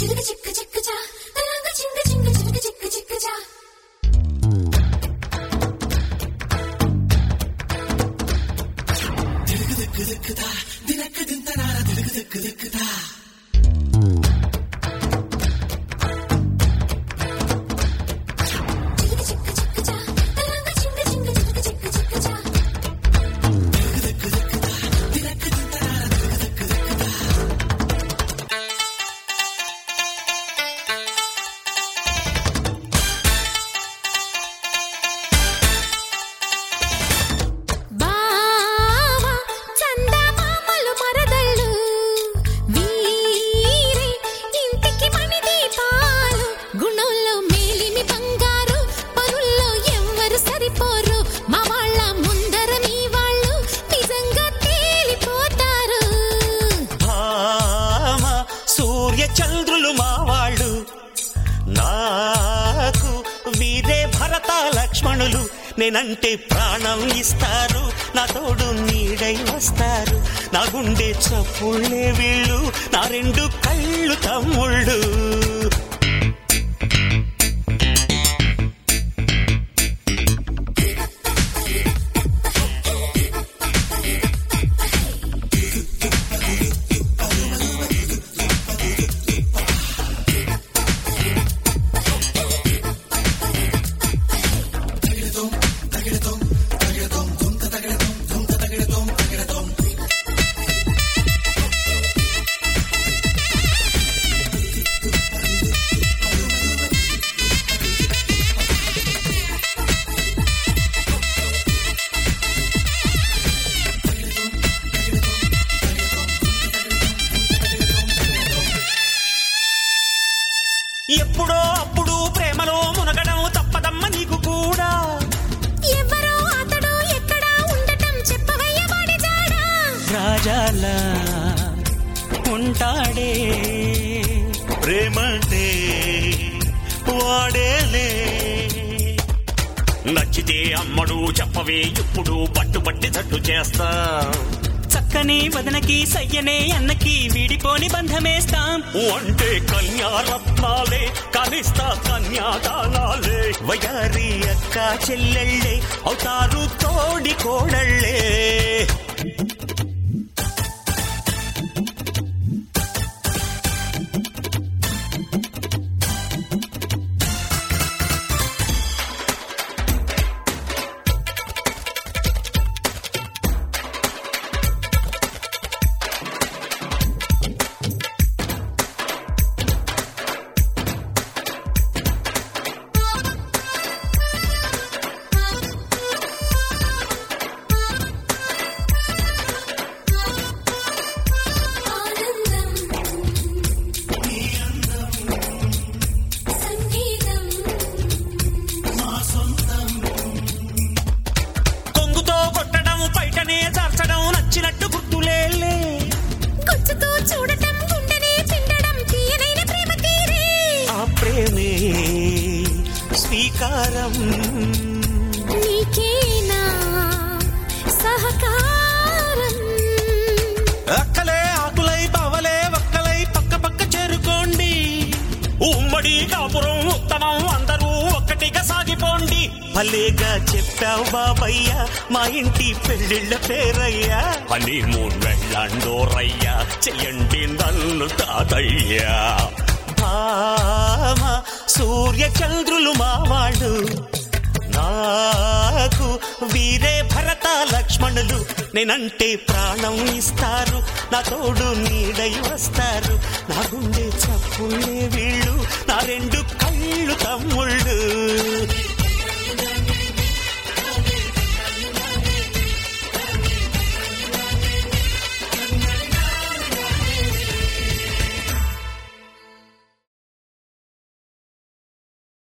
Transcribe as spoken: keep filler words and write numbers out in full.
చంద్రులు మావాళ్ళు నాకు వీరే భరత లక్ష్మణులు నేనంటే ప్రాణం ఇస్తారు నా తోడు నీడై వస్తారు నా గుండె చప్పుళ్ళే వీళ్ళు నా రెండు కళ్ళు తమ్ముళ్ళు ఎప్పుడో అప్పుడు ప్రేమలో మునగడం తప్పదమ్మ నీకు కూడా ఎవరో అతడు ఎక్కడ ఉండటం చెప్పవయ్య వాడి జాడ రాజాలా ఉంటాడే ప్రేమంటే వాడేలే నచ్చితే అమ్మడు చెప్పవే ఇప్పుడు పట్టుబట్టి తట్టు చేస్తా చక్కని వదనకి సయ్యనే అన్నకి వీడిపోని బంధమేస్తాం అంటే కన్యారత్నాలే కనిస్తా కన్యాదానాలే వయారి అక్క చెల్లెళ్ళే అవుతారు తోడి కోడళ్ళే నచ్చినట్టు గుర్తులేలే గుచ్చుతో చూడటం గుండెనే పిండడం తీయనైన ప్రేమ తీరే ఆ ప్రేమే స్వీకారం నీకేనా సహకారం అక్కలే ఆకులై బావలే ఒక్కలై పక్క పక్క చేరుకోండి ఉమ్మడి కాపురం ఉత్తమం అందరూ ఒక్కటిగా సాగిపోండి భలేగా చెప్పావు బాబయ్య మా ఇంటి పెళ్ళిళ్ళ పేరయ్యా హనీమూన్ వెళ్ళండోరయ్యా చెయ్యండి నన్ను తాతయ్యా భామ సూర్య చంద్రులు మావాళ్ళు నాకు వీరే భరత లక్ష్మణులు నేనంటే ప్రాణం ఇస్తారు నా తోడు నీడై వస్తారు నా గుండె చప్పుళ్ళే వీళ్ళు నా రెండు